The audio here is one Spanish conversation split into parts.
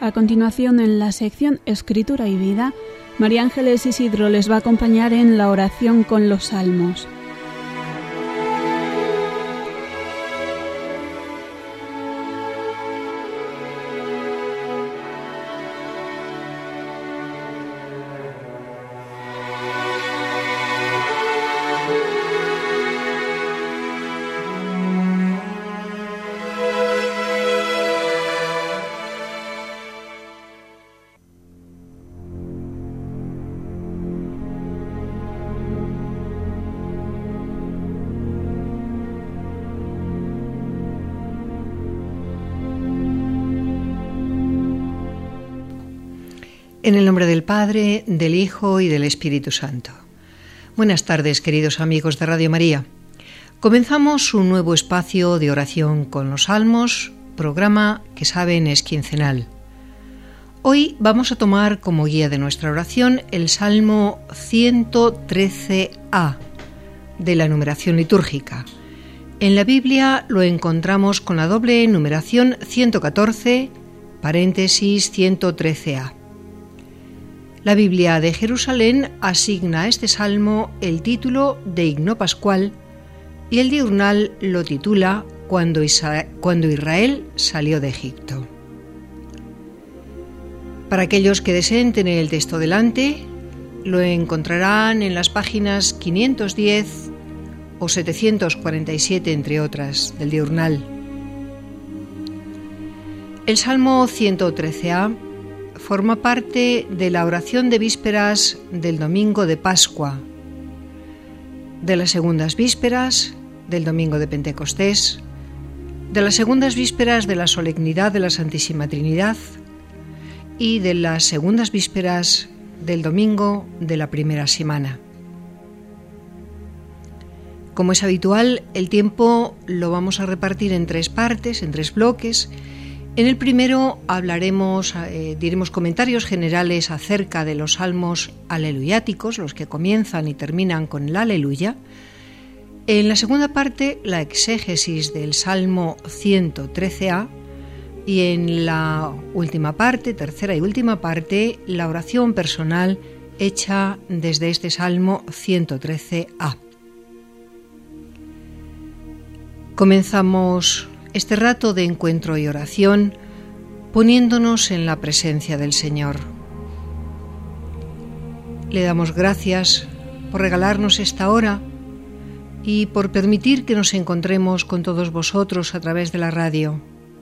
A continuación, en la sección Escritura y Vida, María Ángeles Isidro les va a acompañar en la oración con los salmos. En el nombre del Padre, del Hijo y del Espíritu Santo. Buenas tardes, queridos amigos de Radio María. Comenzamos un nuevo espacio de oración con los salmos, programa que saben es quincenal. Hoy vamos a tomar como guía de nuestra oración el Salmo 113a de la numeración litúrgica. En la Biblia lo encontramos con la doble numeración 114, paréntesis 113a. La Biblia de Jerusalén asigna a este salmo el título de himno pascual y el diurnal lo titula Cuando Israel salió de Egipto. Para aquellos que deseen tener el texto delante, lo encontrarán en las páginas 510 o 747, entre otras, del diurnal. El Salmo 113a forma parte de la oración de vísperas del domingo de Pascua, de las segundas vísperas del domingo de Pentecostés, de las segundas vísperas de la solemnidad de la Santísima Trinidad y de las segundas vísperas del domingo de la primera semana. Como es habitual, el tiempo lo vamos a repartir en tres partes, en tres bloques. En el primero diremos comentarios generales acerca de los salmos aleluyáticos, los que comienzan y terminan con el aleluya. En la segunda parte, la exégesis del Salmo 113a. Y en la última parte, tercera y última parte, la oración personal hecha desde este Salmo 113a. Comenzamos este rato de encuentro y oración poniéndonos en la presencia del Señor. Le damos gracias por regalarnos esta hora y por permitir que nos encontremos con todos vosotros a través de la radio.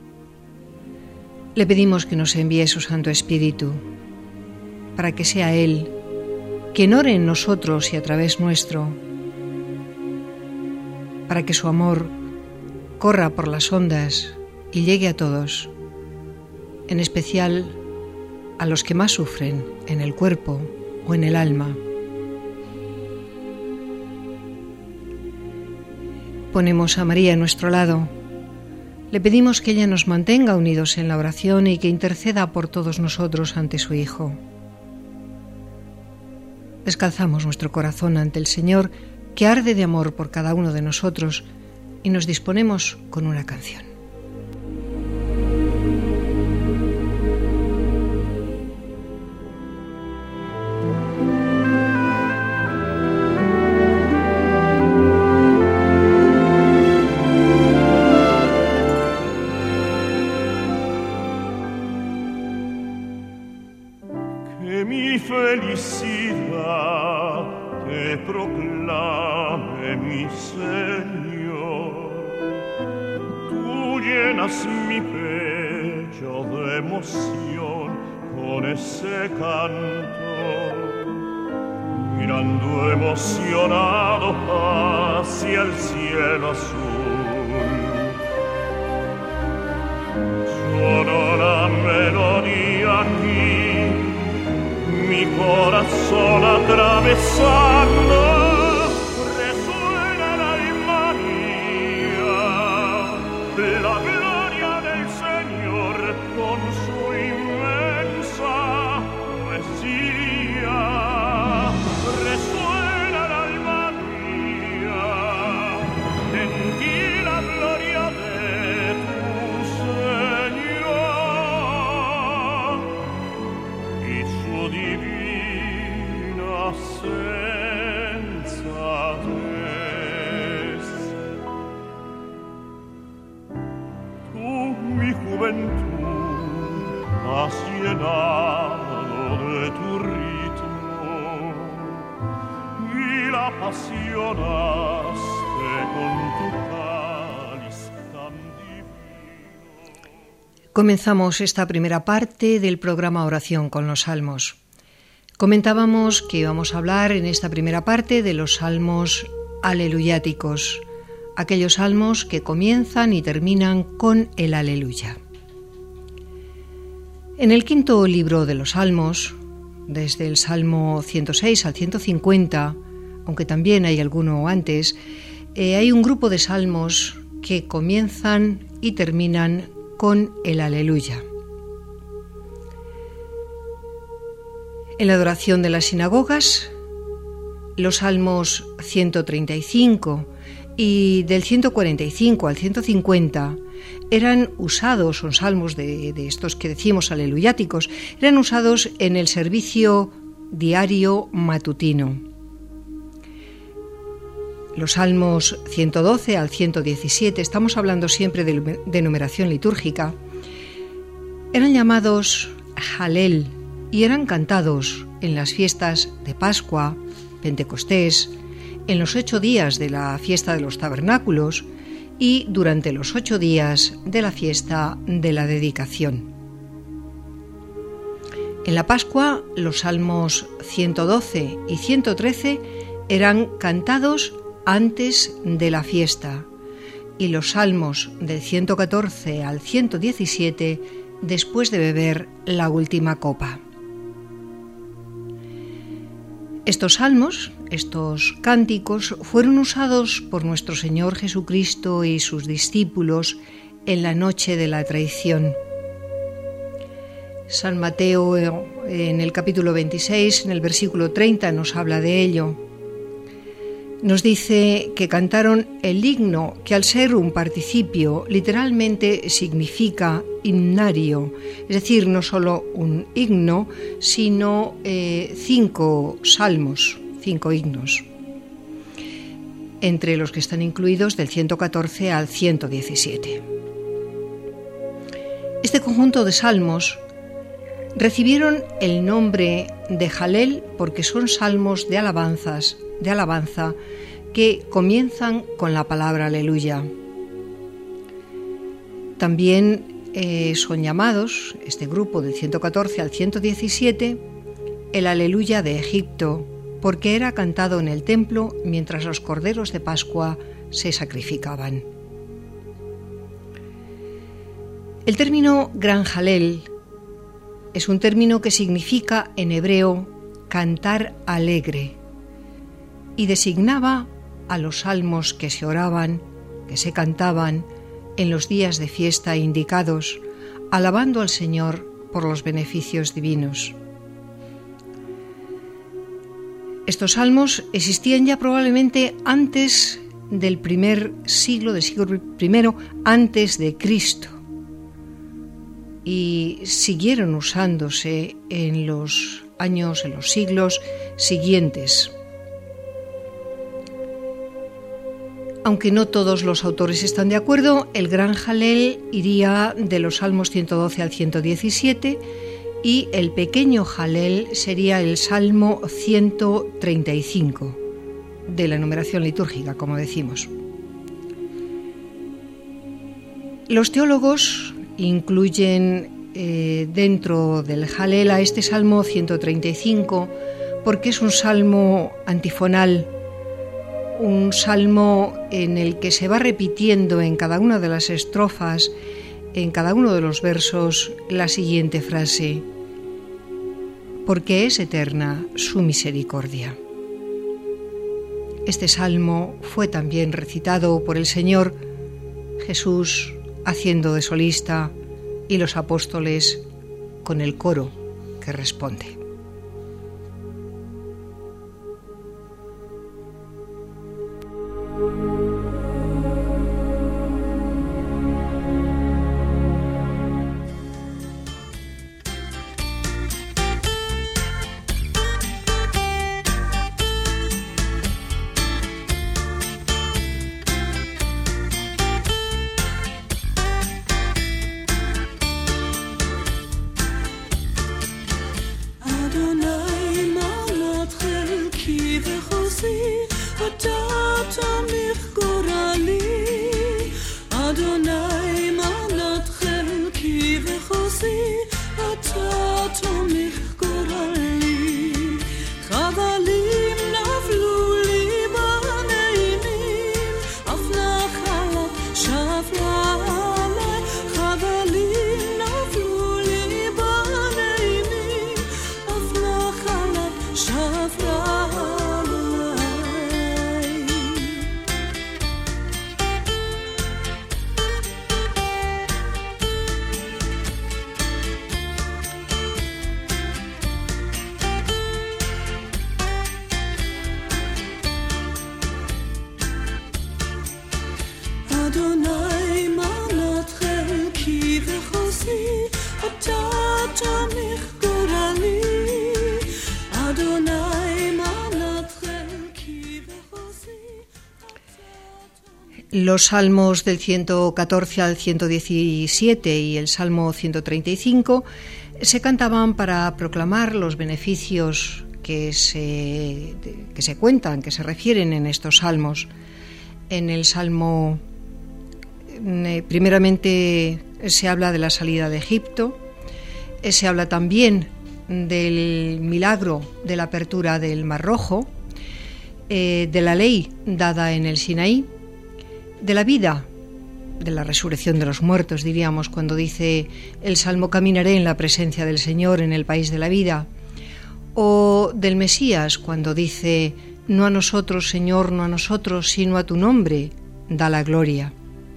Le pedimos que nos envíe su Santo Espíritu para que sea Él quien ore en nosotros y a través nuestro, para que su amor corra por las ondas y llegue a todos, en especial a los que más sufren en el cuerpo o en el alma. Ponemos a María a nuestro lado. Le pedimos que ella nos mantenga unidos en la oración y que interceda por todos nosotros ante su Hijo. Descalzamos nuestro corazón ante el Señor, que arde de amor por cada uno de nosotros, y nos disponemos con una canción. Que mi felicidad te proclame, mi Señor. Tú llenas mi pecho de emoción con ese canto, mirando emocionado hacia el cielo azul. Sonó la melodía aquí, mi corazón atravesando. La gloria del Señor con su inmensa poesía resuena el alma mía, en ti la gloria de tu Señor. mi juventud has llenado de tu ritmo y la apasionaste con tu cáliz tan divino. Comenzamos esta primera parte del programa Oración con los Salmos. Comentábamos que íbamos a hablar en esta primera parte de los salmos aleluyáticos, aquellos salmos que comienzan y terminan con el aleluya. En el quinto libro de los salmos, desde el Salmo 106 al 150, aunque también hay alguno antes, hay un grupo de salmos que comienzan y terminan con el aleluya. En la adoración de las sinagogas, los salmos 135 y del 145 al 150 eran usados, son salmos de estos que decimos aleluyáticos, eran usados en el servicio diario matutino. Los salmos 112 al 117, estamos hablando siempre de numeración litúrgica, eran llamados Jalel y eran cantados en las fiestas de Pascua, Pentecostés, en los 8 días de la fiesta de los tabernáculos y durante los 8 días de la fiesta de la dedicación. En la Pascua, los salmos 112 y 113 eran cantados antes de la fiesta y los salmos del 114 al 117 después de beber la última copa. Estos salmos, estos cánticos, fueron usados por nuestro Señor Jesucristo y sus discípulos en la noche de la traición. San Mateo, en el capítulo 26, en el versículo 30, nos habla de ello. Nos dice que cantaron el himno, que al ser un participio literalmente significa himnario, es decir, no solo un himno, sino 5 salmos, 5 himnos, entre los que están incluidos del 114 al 117. Este conjunto de salmos recibieron el nombre de Jalel porque son salmos de alabanza que comienzan con la palabra aleluya. También son llamados, este grupo del 114 al 117, el aleluya de Egipto, porque era cantado en el templo mientras los corderos de Pascua se sacrificaban. El término Gran Jalel es un término que significa en hebreo cantar alegre y designaba a los salmos que se oraban, que se cantaban en los días de fiesta indicados, alabando al Señor por los beneficios divinos. Estos salmos existían ya probablemente antes del primer siglo, del siglo I antes de Cristo, y siguieron usándose en los siglos siguientes. Aunque no todos los autores están de acuerdo, el Gran Jalel iría de los salmos 112 al 117 y el pequeño Jalel sería el salmo 135 de la numeración litúrgica, como decimos. Los teólogos incluyen dentro del Jalel a este salmo 135 porque es un salmo antifonal, un salmo en el que se va repitiendo en cada una de las estrofas, en cada uno de los versos, la siguiente frase: porque es eterna su misericordia. Este salmo fue también recitado por el Señor Jesús haciendo de solista y los apóstoles con el coro que responde. Los salmos del 114 al 117 y el Salmo 135 se cantaban para proclamar los beneficios que se cuentan, que se refieren en estos salmos. En el Salmo, primeramente, se habla de la salida de Egipto, se habla también del milagro de la apertura del Mar Rojo, de la ley dada en el Sinaí, de la vida, de la resurrección de los muertos, diríamos, cuando dice el Salmo: caminaré en la presencia del Señor en el país de la vida, o del Mesías, cuando dice: no a nosotros, Señor, no a nosotros, sino a tu nombre da la gloria.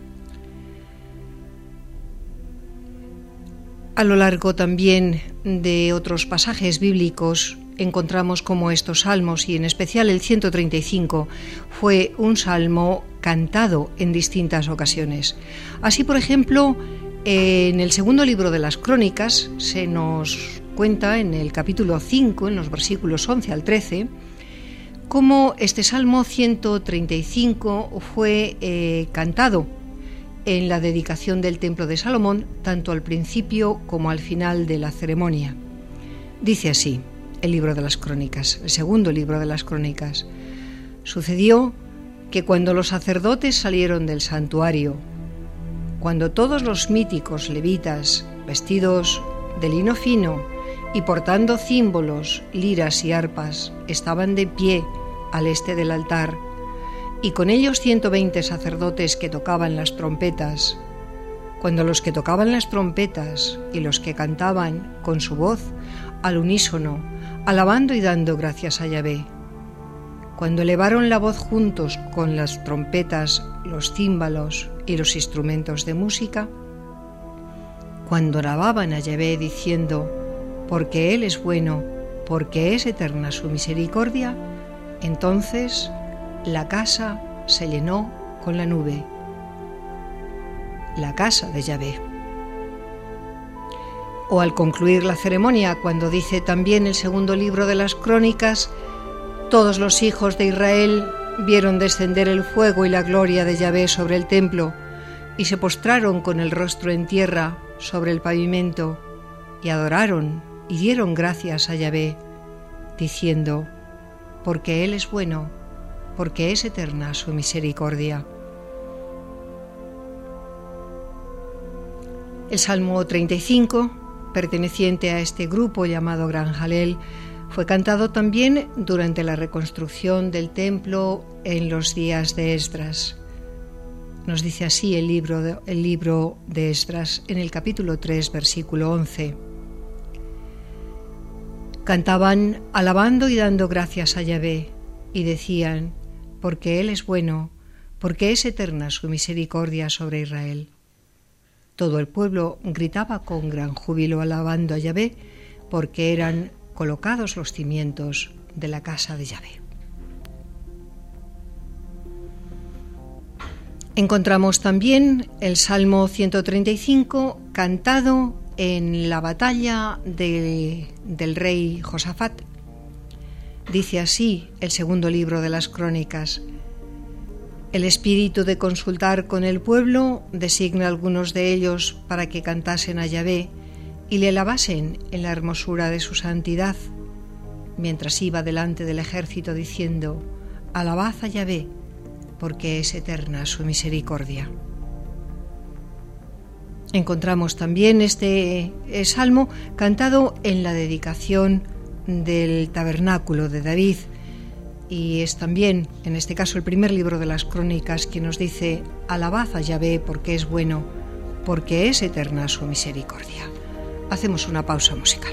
A lo largo también de otros pasajes bíblicos encontramos cómo estos salmos, y en especial el 135, fue un salmo cantado en distintas ocasiones. Así, por ejemplo, en el segundo libro de las Crónicas se nos cuenta en el capítulo 5, en los versículos 11 al 13, cómo este Salmo 135 fue cantado en la dedicación del Templo de Salomón, tanto al principio como al final de la ceremonia. Dice así el libro de las Crónicas, el segundo libro de las Crónicas: sucedió que cuando los sacerdotes salieron del santuario, cuando todos los míticos levitas, vestidos de lino fino y portando címbolos, liras y arpas, estaban de pie al este del altar, y con ellos 120 sacerdotes que tocaban las trompetas, cuando los que tocaban las trompetas y los que cantaban con su voz al unísono, alabando y dando gracias a Yahvé, cuando elevaron la voz juntos con las trompetas, los címbalos y los instrumentos de música, cuando alababan a Yahvé diciendo: porque Él es bueno, porque es eterna su misericordia, entonces la casa se llenó con la nube, la casa de Yahvé. O al concluir la ceremonia, cuando dice también el segundo libro de las Crónicas: todos los hijos de Israel vieron descender el fuego y la gloria de Yahvé sobre el templo, y se postraron con el rostro en tierra sobre el pavimento, y adoraron y dieron gracias a Yahvé, diciendo: porque Él es bueno, porque es eterna su misericordia. El Salmo 35, perteneciente a este grupo llamado Gran Jalel, fue cantado también durante la reconstrucción del templo en los días de Esdras. Nos dice así el libro de Esdras en el capítulo 3, versículo 11. Cantaban alabando y dando gracias a Yahvé, y decían: porque Él es bueno, porque es eterna su misericordia sobre Israel. Todo el pueblo gritaba con gran júbilo alabando a Yahvé, porque eran colocados los cimientos de la casa de Yahvé. Encontramos también el Salmo 135 cantado en la batalla del rey Josafat. Dice así el segundo libro de las Crónicas: el espíritu de consultar con el pueblo designa a algunos de ellos para que cantasen a Yahvé y le alabasen en la hermosura de su santidad, mientras iba delante del ejército diciendo: alabad a Yahvé, porque es eterna su misericordia. Encontramos también este salmo cantado en la dedicación del tabernáculo de David, y es también, en este caso, el primer libro de las Crónicas que nos dice: alabad a Yahvé porque es bueno, porque es eterna su misericordia. Hacemos una pausa musical.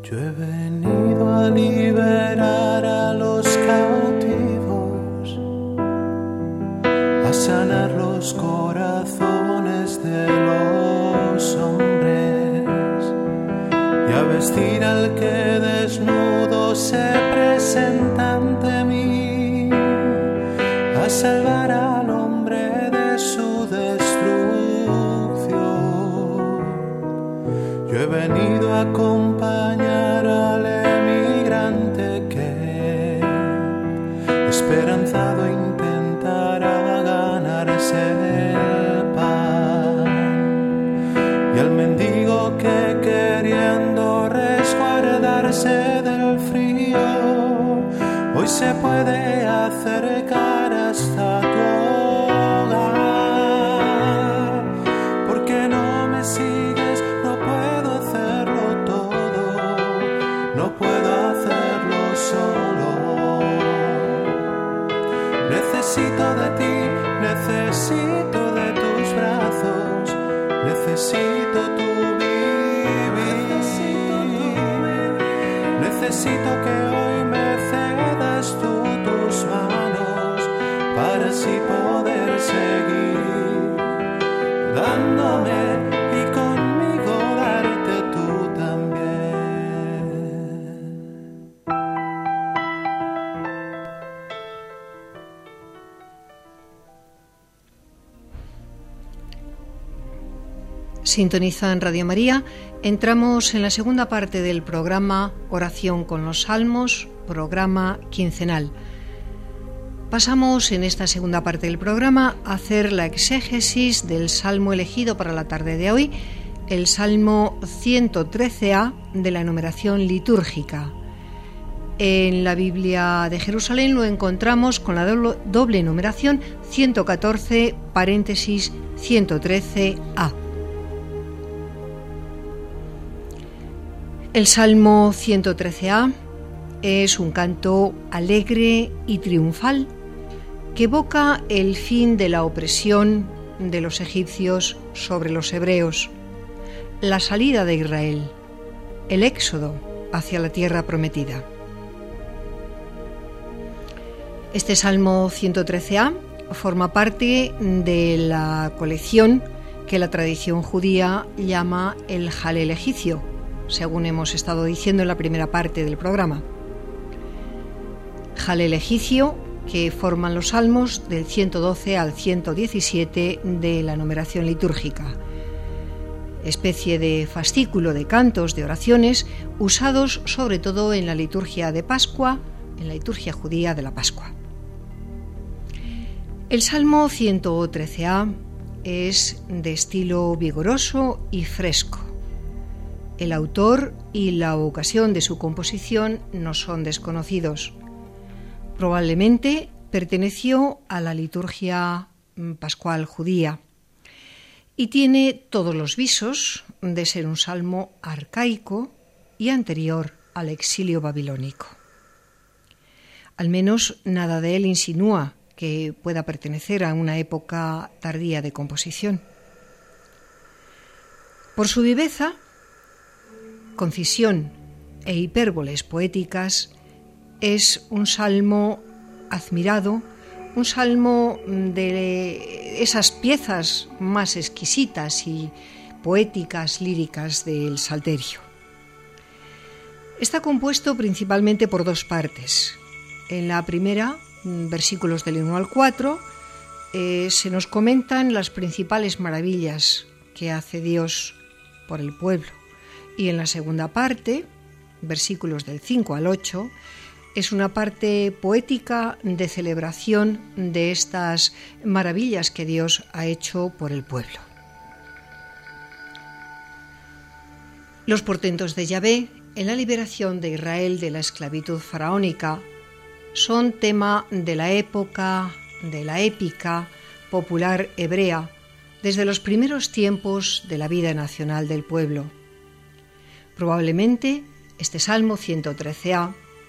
Yo he venido a liberar a los cautivos, a sanar los corazones de los hombres y a vestir al que desnudo se presenta ante mí, a salvar al hombre de su destrucción. Yo he venido a acompañar al emigrante que, esperanzado, intentará ganarse el pan, y al mendigo que, queriendo resguardarse del frío, hoy se puede acercar hasta tu hogar. Porque no me sigues, no puedo hacerlo todo, no puedo hacerlo solo. Necesito de ti, necesito de tus brazos, necesito tu vivir, necesito que hoy me cedas tú tus manos para así poder seguir dándome y conmigo darte tú también. Sintonizan Radio María. Entramos en la segunda parte del programa Oración con los Salmos, programa quincenal. Pasamos en esta segunda parte del programa a hacer la exégesis del salmo elegido para la tarde de hoy, el Salmo 113a de la numeración litúrgica. En la Biblia de Jerusalén lo encontramos con la doble numeración 114 paréntesis 113a. El Salmo 113a es un canto alegre y triunfal que evoca el fin de la opresión de los egipcios sobre los hebreos, la salida de Israel, el éxodo hacia la tierra prometida. Este Salmo 113a forma parte de la colección que la tradición judía llama el Jalel egipcio, según hemos estado diciendo en la primera parte del programa. Jalel egipcio que forman los salmos del 112 al 117 de la numeración litúrgica, especie de fascículo de cantos, de oraciones, usados sobre todo en la liturgia de Pascua, en la liturgia judía de la Pascua. El Salmo 113a es de estilo vigoroso y fresco. El autor y la ocasión de su composición no son desconocidos. Probablemente perteneció a la liturgia pascual judía y tiene todos los visos de ser un salmo arcaico y anterior al exilio babilónico. Al menos nada de él insinúa que pueda pertenecer a una época tardía de composición. Por su viveza, concisión e hipérboles poéticas, es un salmo admirado, un salmo de esas piezas más exquisitas y poéticas, líricas del Salterio. Está compuesto principalmente por dos partes. En la primera, versículos del 1 al 4, se nos comentan las principales maravillas que hace Dios por el pueblo. Y en la segunda parte, versículos del 5 al 8, es una parte poética de celebración de estas maravillas que Dios ha hecho por el pueblo. Los portentos de Yahvé en la liberación de Israel de la esclavitud faraónica son tema de la época, de la épica popular hebrea, desde los primeros tiempos de la vida nacional del pueblo. Probablemente este Salmo 113a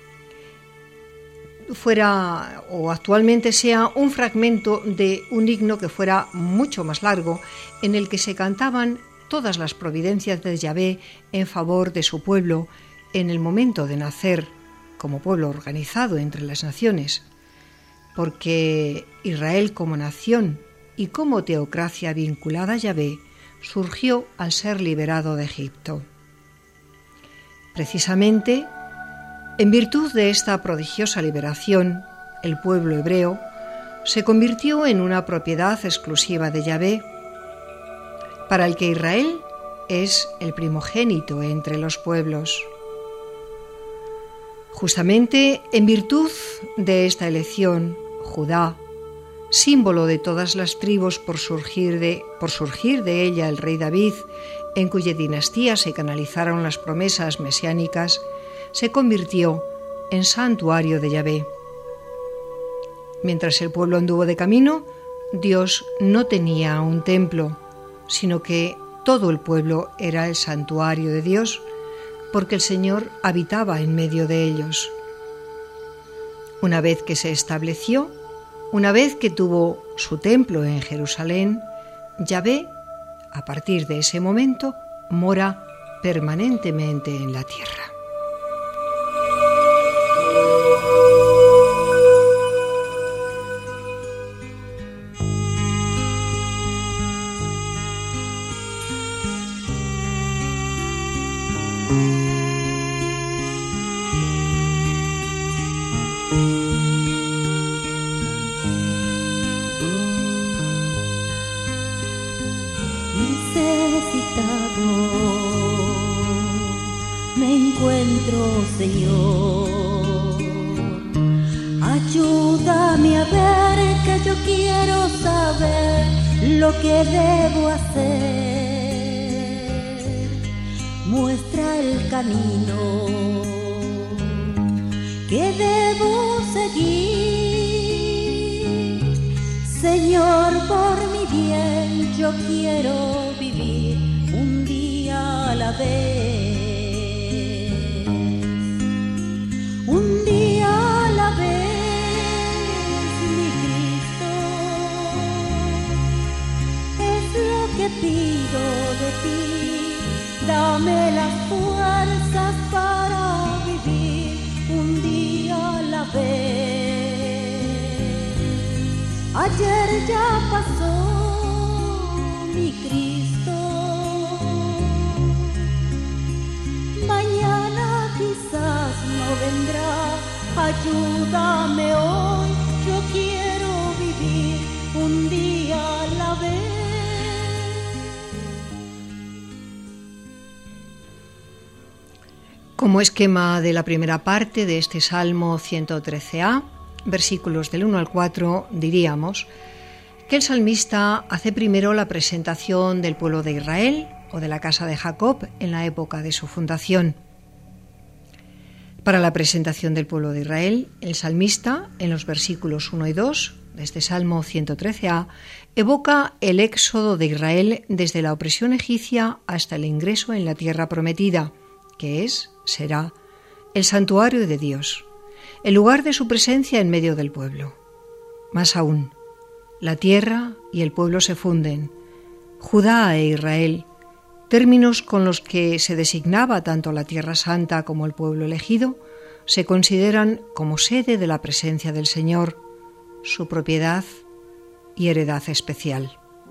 fuera o actualmente sea un fragmento de un himno que fuera mucho más largo, en el que se cantaban todas las providencias de Yahvé en favor de su pueblo en el momento de nacer como pueblo organizado entre las naciones, porque Israel como nación y como teocracia vinculada a Yahvé surgió al ser liberado de Egipto. Precisamente, en virtud de esta prodigiosa liberación, el pueblo hebreo se convirtió en una propiedad exclusiva de Yahvé, para el que Israel es el primogénito entre los pueblos. Justamente en virtud de esta elección, Judá, símbolo de todas las tribus por surgir de ella el rey David, en cuya dinastía se canalizaron las promesas mesiánicas, se convirtió en santuario de Yahvé. Mientras el pueblo anduvo de camino, Dios no tenía un templo, sino que todo el pueblo era el santuario de Dios, porque el Señor habitaba en medio de ellos. Una vez que se estableció, una vez que tuvo su templo en Jerusalén, Yahvé, a partir de ese momento, mora permanentemente en la tierra. Señor, ayúdame a ver que yo quiero saber lo que debo hacer. Muestra el camino que debo seguir. Señor, por mi bien yo quiero vivir un día a la vez. Pido de ti, dame las fuerzas para vivir un día a la vez. Ayer ya pasó mi Cristo, mañana quizás no vendrá. Ayúdame hoy, yo quiero vivir un día a la vez. Como esquema de la primera parte de este Salmo 113a, versículos del 1 al 4, diríamos que el salmista hace primero la presentación del pueblo de Israel o de la casa de Jacob en la época de su fundación. Para la presentación del pueblo de Israel, el salmista, en los versículos 1 y 2 de este Salmo 113a, evoca el éxodo de Israel desde la opresión egipcia hasta el ingreso en la tierra prometida, que será el santuario de Dios, el lugar de su presencia en medio del pueblo. Más aún, la tierra y el pueblo se funden. Judá e Israel, términos con los que se designaba tanto la tierra santa como el pueblo elegido, se consideran como sede de la presencia del Señor, su propiedad y heredad especial.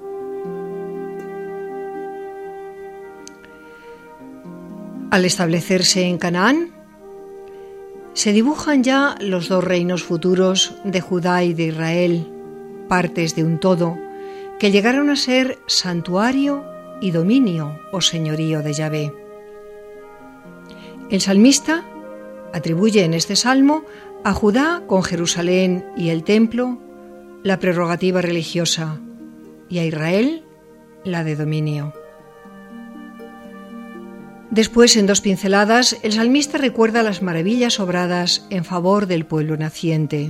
Al establecerse en Canaán, se dibujan ya los dos reinos futuros de Judá y de Israel, partes de un todo, que llegaron a ser santuario y dominio o señorío de Yahvé. El salmista atribuye en este salmo a Judá con Jerusalén y el templo la prerrogativa religiosa y a Israel la de dominio. Después, en dos pinceladas, el salmista recuerda las maravillas obradas en favor del pueblo naciente.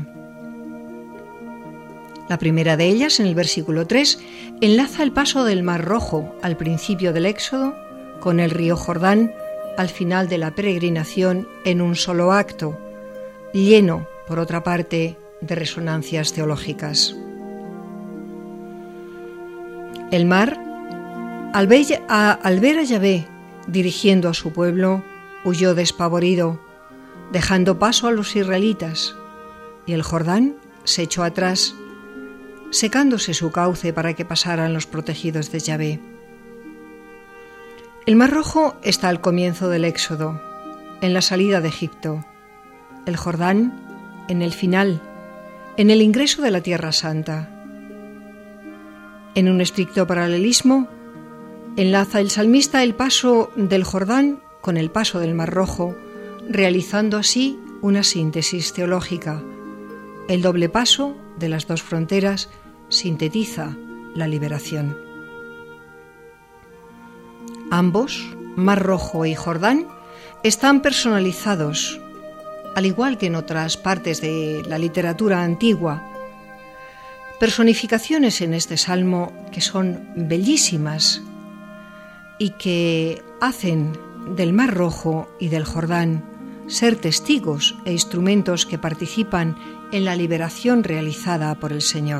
La primera de ellas, en el versículo 3, enlaza el paso del Mar Rojo al principio del Éxodo con el río Jordán al final de la peregrinación en un solo acto, lleno, por otra parte, de resonancias teológicas. El mar, al ver a Yahvé dirigiendo a su pueblo, huyó despavorido, dejando paso a los israelitas, y el Jordán se echó atrás, secándose su cauce para que pasaran los protegidos de Yahvé. El Mar Rojo está al comienzo del Éxodo, en la salida de Egipto. El Jordán en el final, en el ingreso de la Tierra Santa. En un estricto paralelismo, enlaza el salmista el paso del Jordán con el paso del Mar Rojo, realizando así una síntesis teológica. El doble paso de las dos fronteras sintetiza la liberación. Ambos, Mar Rojo y Jordán, están personalizados, al igual que en otras partes de la literatura antigua. Personificaciones en este salmo que son bellísimas y que hacen del Mar Rojo y del Jordán ser testigos e instrumentos que participan en la liberación realizada por el Señor.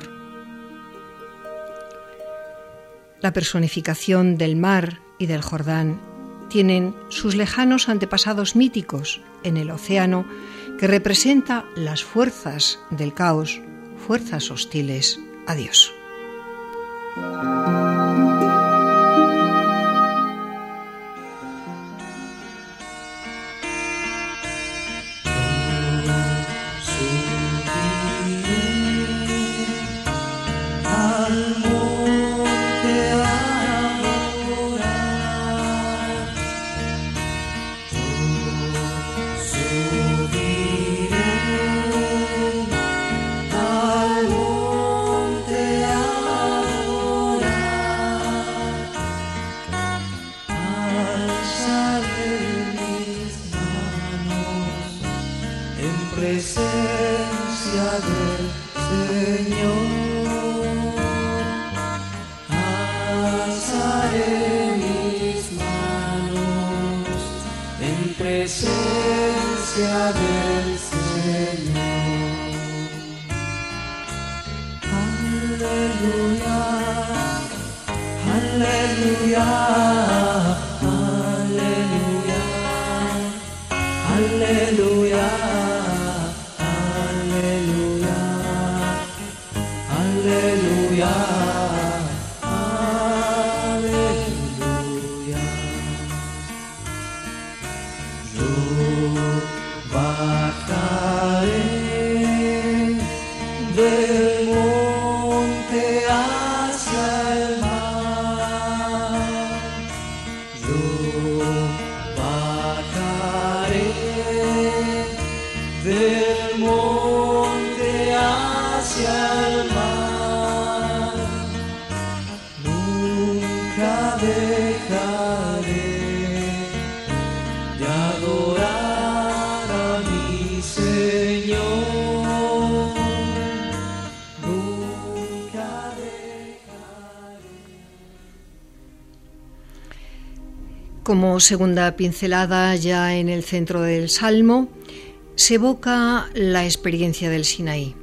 La personificación del mar y del Jordán tienen sus lejanos antepasados míticos en el océano, que representa las fuerzas del caos, fuerzas hostiles a Dios. Como segunda pincelada, ya en el centro del Salmo, se evoca la experiencia del Sinaí.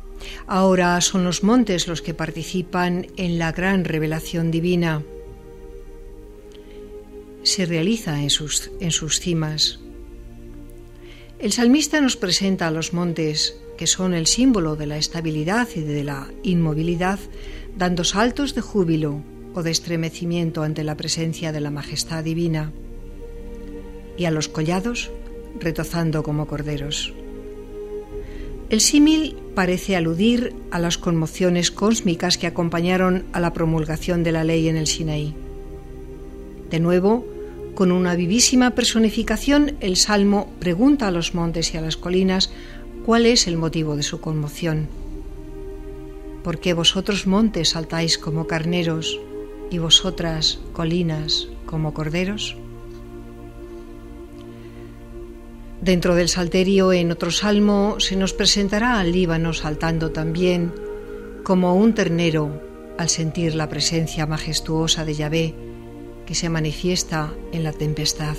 Ahora son los montes los que participan en la gran revelación divina. Se realiza en sus cimas. El salmista nos presenta a los montes, que son el símbolo de la estabilidad y de la inmovilidad, dando saltos de júbilo o de estremecimiento ante la presencia de la majestad divina, y a los collados retozando como corderos. El símil parece aludir a las conmociones cósmicas que acompañaron a la promulgación de la ley en el Sinaí. De nuevo, con una vivísima personificación, el Salmo pregunta a los montes y a las colinas cuál es el motivo de su conmoción. ¿Por qué vosotros montes saltáis como carneros y vosotras, colinas, como corderos? Dentro del Salterio, en otro salmo, se nos presentará al Líbano saltando también como un ternero al sentir la presencia majestuosa de Yahvé que se manifiesta en la tempestad.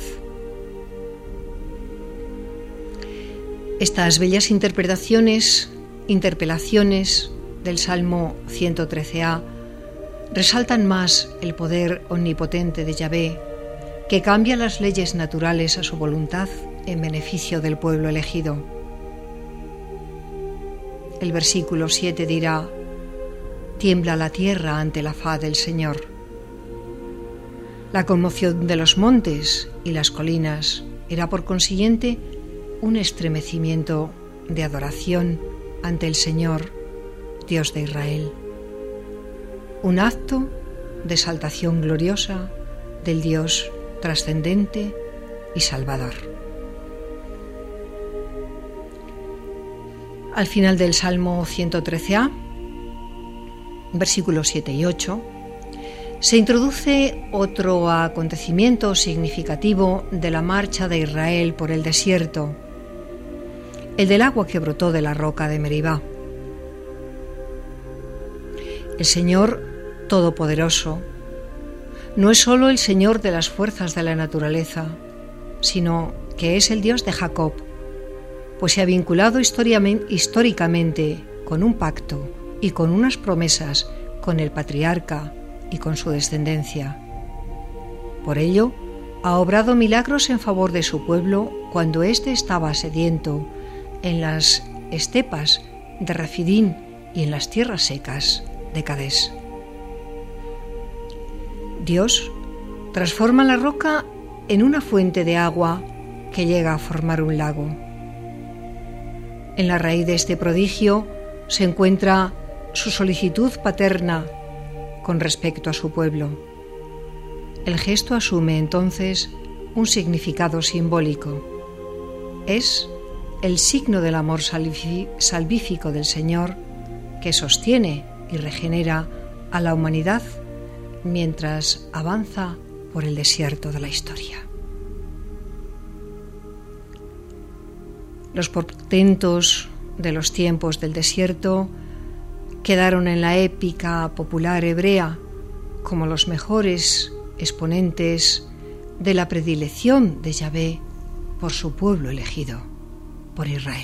Estas bellas interpelaciones del Salmo 113a resaltan más el poder omnipotente de Yahvé, que cambia las leyes naturales a su voluntad en beneficio del pueblo elegido. El versículo 7 dirá: tiembla la tierra ante la faz del Señor. La conmoción de los montes y las colinas era por consiguiente un estremecimiento de adoración ante el Señor, Dios de Israel. Un acto de exaltación gloriosa del Dios trascendente y salvador. Al final del Salmo 113a, versículos 7 y 8, se introduce otro acontecimiento significativo de la marcha de Israel por el desierto, el del agua que brotó de la roca de Meribá. El Señor Todopoderoso no es solo el Señor de las fuerzas de la naturaleza, sino que es el Dios de Jacob, pues se ha vinculado históricamente con un pacto y con unas promesas con el patriarca y con su descendencia. Por ello, ha obrado milagros en favor de su pueblo cuando éste estaba sediento en las estepas de Refidín y en las tierras secas de Cadés. Dios transforma la roca en una fuente de agua que llega a formar un lago. En la raíz de este prodigio se encuentra su solicitud paterna con respecto a su pueblo. El gesto asume entonces un significado simbólico. Es el signo del amor salvífico del Señor que sostiene y regenera a la humanidad mientras avanza por el desierto de la historia. Los portentos de los tiempos del desierto quedaron en la épica popular hebrea como los mejores exponentes de la predilección de Yahvé por su pueblo elegido, por Israel.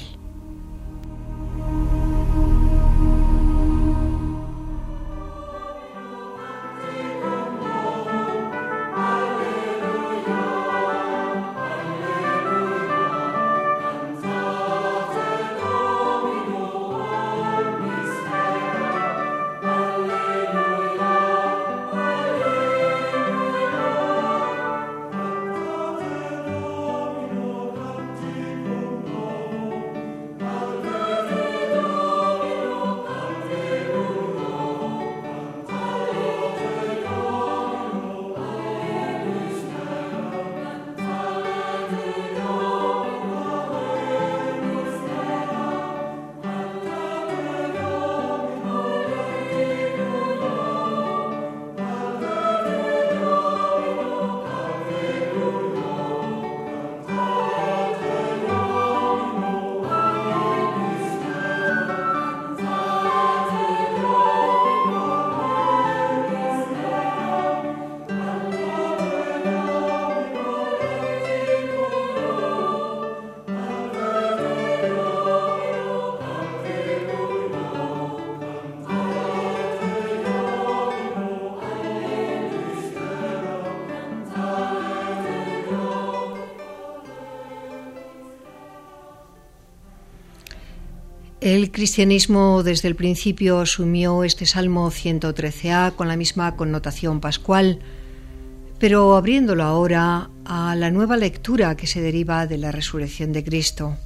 El cristianismo desde el principio asumió este Salmo 113a con la misma connotación pascual, pero abriéndolo ahora a la nueva lectura que se deriva de la resurrección de Cristo.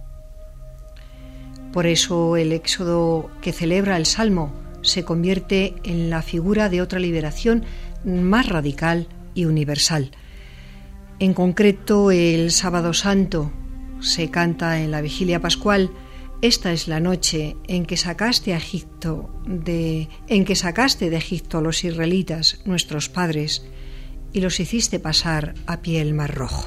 Por eso el éxodo que celebra el Salmo se convierte en la figura de otra liberación más radical y universal. En concreto, el Sábado Santo se canta en la vigilia pascual: esta es la noche en que sacaste de Egipto a los israelitas, nuestros padres, y los hiciste pasar a pie el Mar Rojo.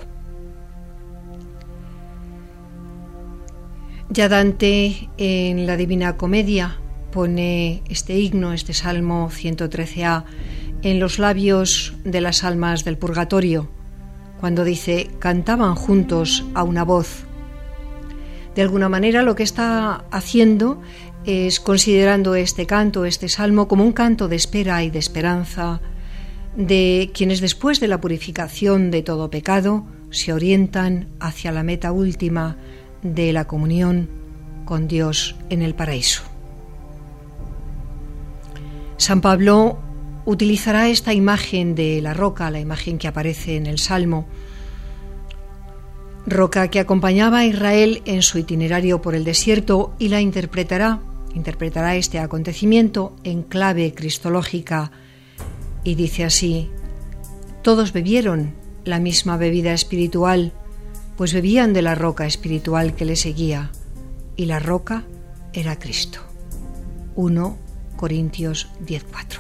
Ya Dante en la Divina Comedia pone este himno, este Salmo 113a, en los labios de las almas del purgatorio, cuando dice: cantaban juntos a una voz. De alguna manera lo que está haciendo es considerando este canto, este salmo, como un canto de espera y de esperanza, de quienes después de la purificación de todo pecado se orientan hacia la meta última de la comunión con Dios en el paraíso. San Pablo utilizará esta imagen de la roca, la imagen que aparece en el Salmo, roca que acompañaba a Israel en su itinerario por el desierto, y la interpretará este acontecimiento en clave cristológica, y dice así: todos bebieron la misma bebida espiritual, pues bebían de la roca espiritual que les seguía, y la roca era Cristo. 1 Corintios 10:4.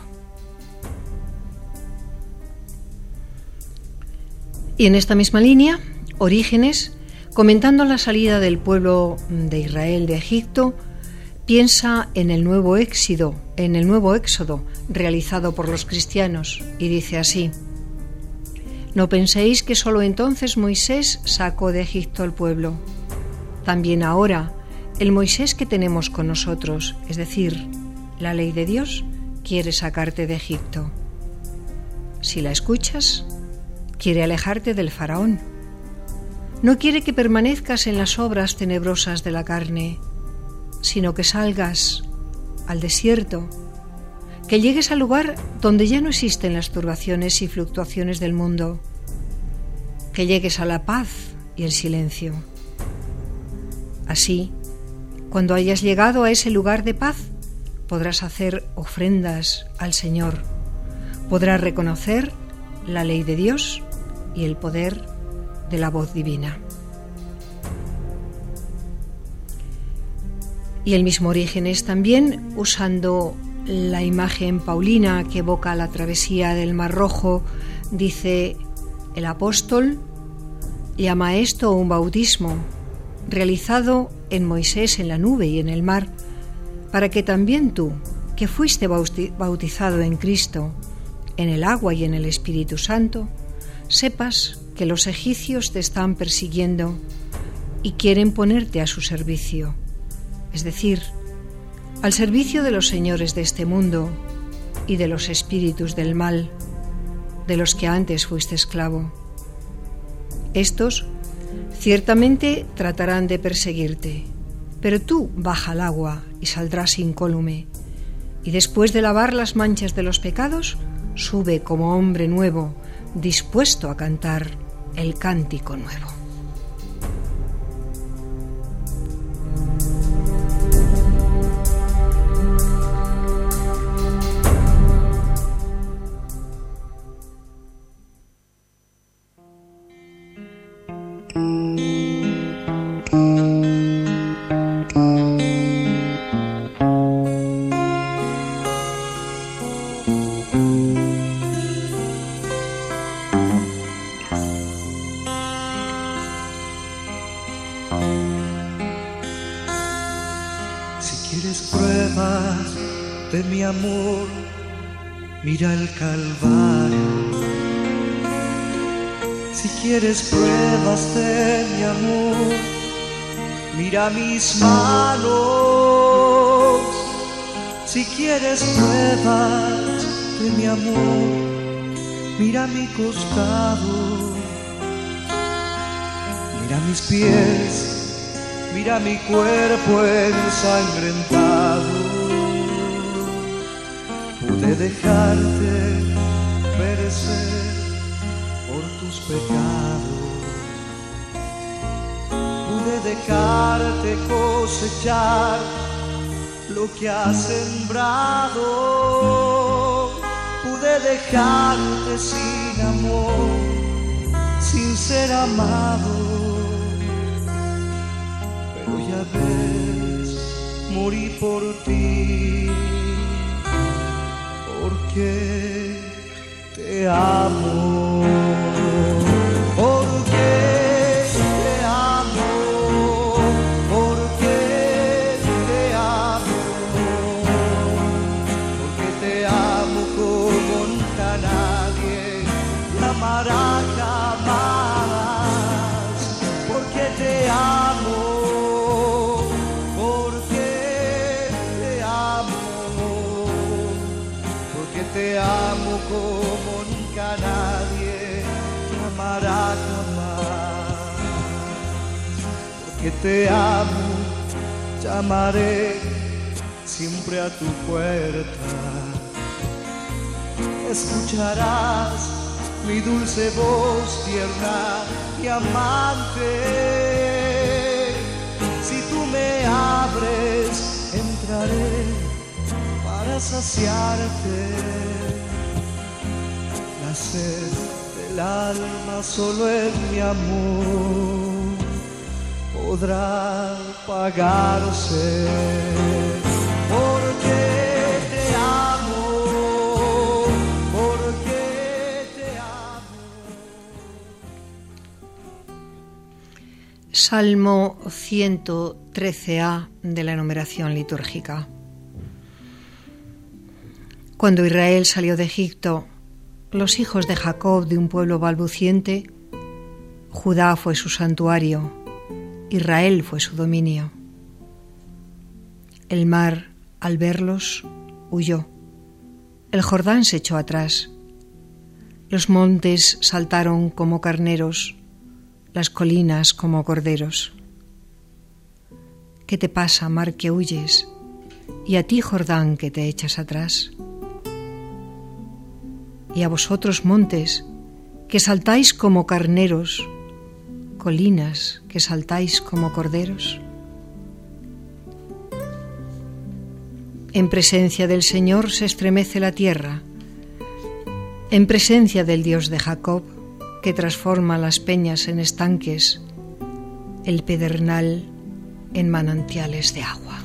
Y en esta misma línea, Orígenes, comentando la salida del pueblo de Israel de Egipto, piensa en el nuevo éxodo realizado por los cristianos, y dice así: no penséis que solo entonces Moisés sacó de Egipto al pueblo. También ahora el Moisés que tenemos con nosotros, es decir, la ley de Dios, quiere sacarte de Egipto. Si la escuchas, quiere alejarte del faraón. No quiere que permanezcas en las obras tenebrosas de la carne, sino que salgas al desierto, que llegues al lugar donde ya no existen las turbaciones y fluctuaciones del mundo, que llegues a la paz y el silencio. Así, cuando hayas llegado a ese lugar de paz, podrás hacer ofrendas al Señor, podrás reconocer la ley de Dios y el poder de la voz divina. Y el mismo Orígenes también, usando la imagen paulina que evoca la travesía del Mar Rojo, dice: el apóstol llama a esto un bautismo, realizado en Moisés en la nube y en el mar, para que también tú, que fuiste bautizado en Cristo, en el agua y en el Espíritu Santo, sepas que los egipcios te están persiguiendo y quieren ponerte a su servicio, es decir, al servicio de los señores de este mundo y de los espíritus del mal, de los que antes fuiste esclavo. Estos ciertamente tratarán de perseguirte, pero tú baja al agua y saldrás incólume, y después de lavar las manchas de los pecados, sube como hombre nuevo, dispuesto a cantar el cántico nuevo. Mira el Calvario. Si quieres pruebas de mi amor, mira mis manos. Si quieres pruebas de mi amor, mira mi costado. Mira mis pies, mira mi cuerpo ensangrentado. Pude dejarte perecer por tus pecados, pude dejarte cosechar lo que has sembrado, pude dejarte sin amor, sin ser amado, pero ya ves, morí por ti. Porque te amo, porque te amo, porque te amo, porque te amo como nunca nadie te amará jamás, porque te amo. Te amo como nunca que te amo, llamaré siempre a tu puerta. Escucharás mi dulce voz tierna y amante. Si tú me abres, entraré para saciarte. La sed del alma solo en mi amor podrá pagarse. Porque te amo, porque te amo. Salmo 113a de la numeración litúrgica. Cuando Israel salió de Egipto, los hijos de Jacob de un pueblo balbuciente, Judá fue su santuario, Israel fue su dominio. El mar, al verlos, huyó. El Jordán se echó atrás. Los montes saltaron como carneros, las colinas como corderos. ¿Qué te pasa, mar, que huyes? Y a ti, Jordán, que te echas atrás. Y a vosotros, montes, que saltáis como carneros, colinas, que saltáis como corderos. En presencia del Señor se estremece la tierra, en presencia del Dios de Jacob, que transforma las peñas en estanques, el pedernal en manantiales de agua.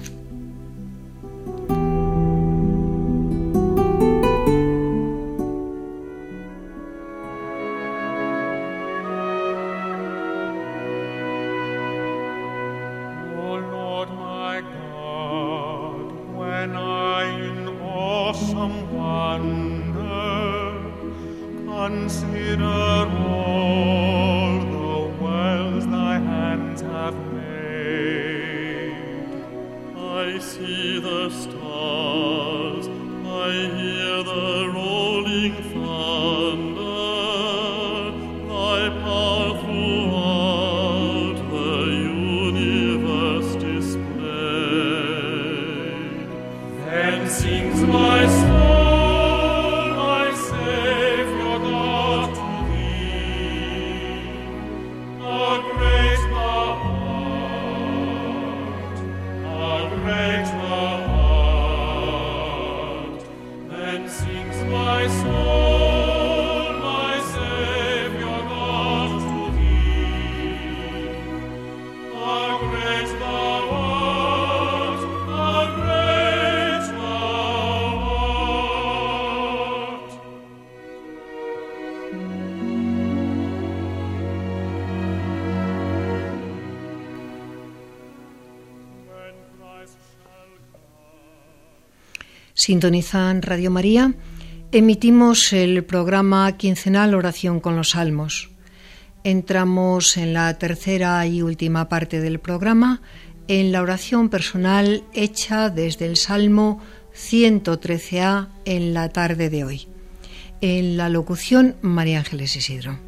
Sintonizan Radio María. Emitimos el programa quincenal Oración con los Salmos. Entramos en la tercera y última parte del programa, en la oración personal hecha desde el Salmo 113a en la tarde de hoy. En la locución, María Ángeles Isidro.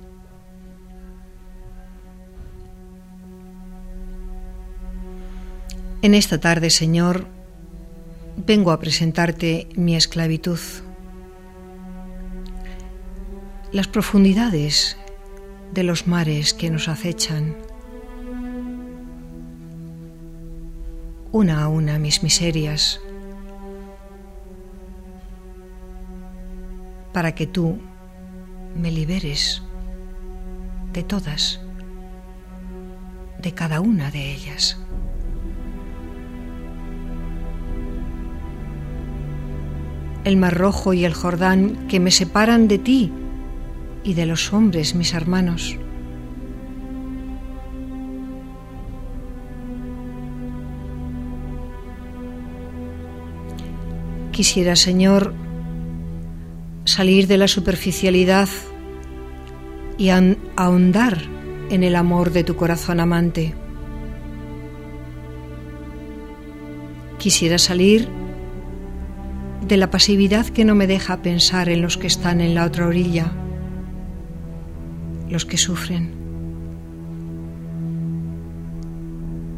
En esta tarde, Señor, vengo a presentarte mi esclavitud, las profundidades de los mares que nos acechan, una a una mis miserias, para que tú me liberes de todas, de cada una de ellas. El Mar Rojo y el Jordán que me separan de ti y de los hombres, mis hermanos. Quisiera, Señor, salir de la superficialidad y ahondar en el amor de tu corazón amante. Quisiera salir de la pasividad que no me deja pensar en los que están en la otra orilla, los que sufren.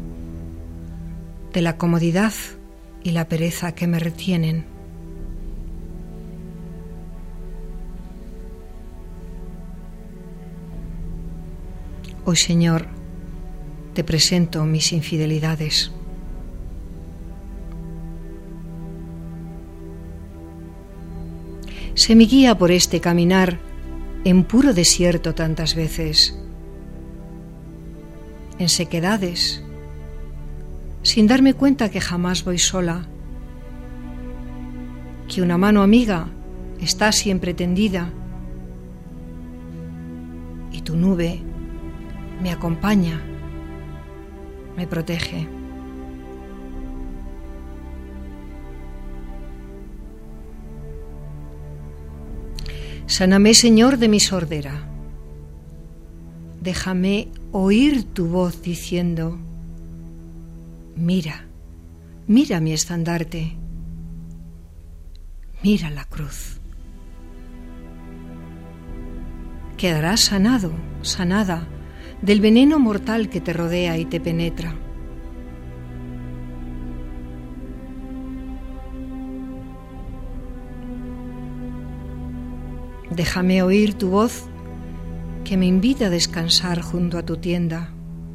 de la comodidad y la pereza que me retienen. Hoy, Señor, te presento mis infidelidades. Sé mi guía por este caminar en puro desierto tantas veces, en sequedades, sin darme cuenta que jamás voy sola, que una mano amiga está siempre tendida y tu nube me acompaña, me protege. Sáname, Señor, de mi sordera. Déjame oír tu voz diciendo: mira, mira mi estandarte, mira la cruz. Quedarás sanado, sanada del veneno mortal que te rodea y te penetra. Déjame oír tu voz que me invita a descansar junto a tu tienda,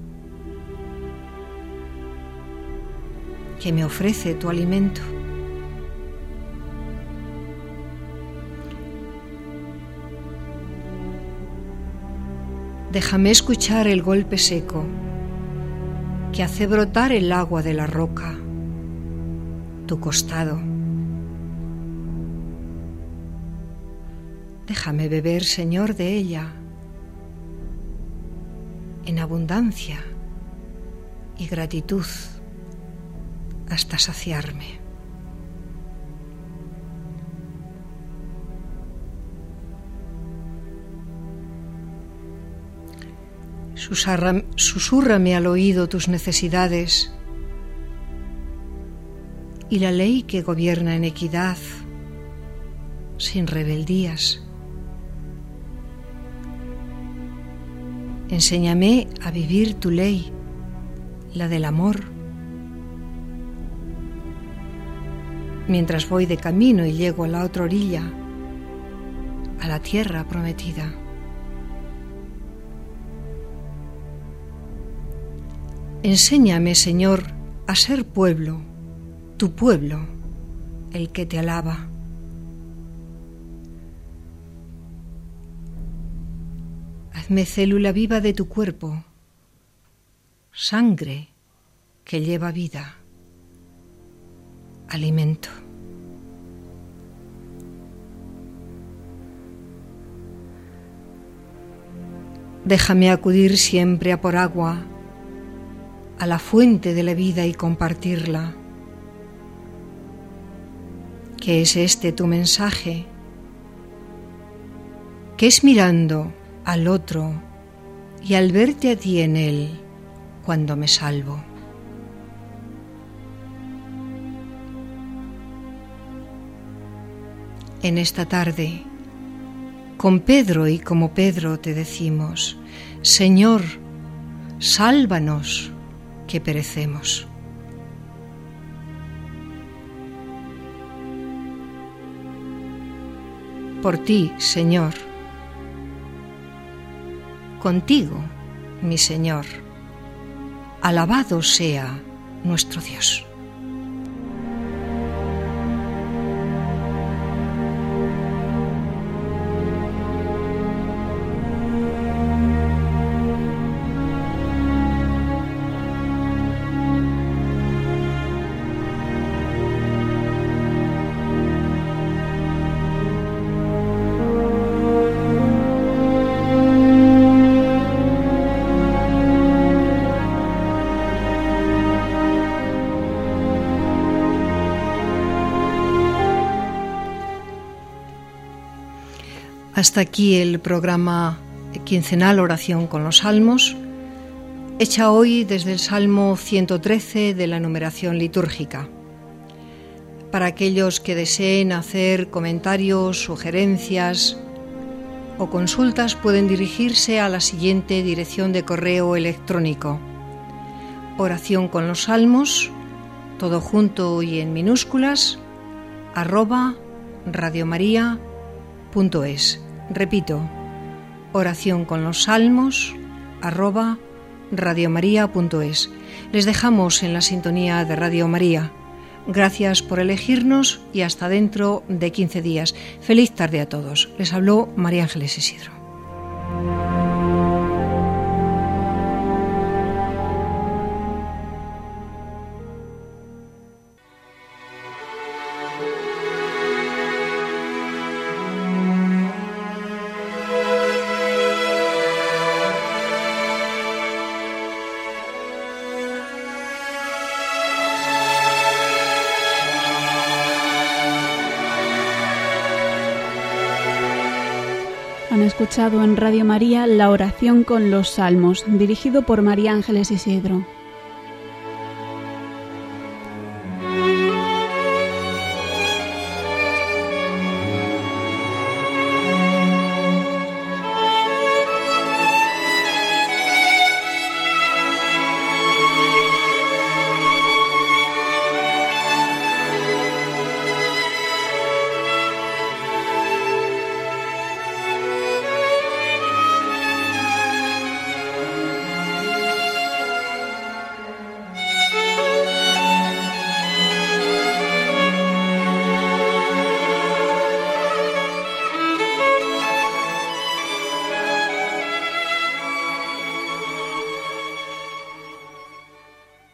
que me ofrece tu alimento. Déjame escuchar el golpe seco que hace brotar el agua de la roca, tu costado. Déjame beber, Señor, de ella en abundancia y gratitud hasta saciarme. Susúrrame al oído tus necesidades y la ley que gobierna en equidad, sin rebeldías. Enséñame a vivir tu ley, la del amor, mientras voy de camino y llego a la otra orilla, a la tierra prometida. Enséñame, Señor, a ser pueblo, tu pueblo, el que te alaba. Hazme célula viva de tu cuerpo, sangre que lleva vida, alimento. Déjame acudir siempre a por agua, a la fuente de la vida y compartirla. ¿Qué es este tu mensaje? ¿Qué es mirando al otro y al verte a ti en él cuando me salvo? En esta tarde, con Pedro y como Pedro te decimos: Señor, sálvanos, que perecemos. Por ti, Señor, contigo, mi Señor, alabado sea nuestro Dios. Hasta aquí el programa quincenal Oración con los Salmos, hecha hoy desde el Salmo 113 de la numeración litúrgica. Para aquellos que deseen hacer comentarios, sugerencias o consultas, pueden dirigirse a la siguiente dirección de correo electrónico: oracionconlosalmos todo junto y en minúsculas, @radiomaria.es. Repito, oración con los salmos, @radiomaria.es. Les dejamos en la sintonía de Radio María. Gracias por elegirnos y hasta dentro de 15 días. Feliz tarde a todos. Les habló María Ángeles Isidro. Han escuchado en Radio María la oración con los salmos, dirigido por María Ángeles Isidro.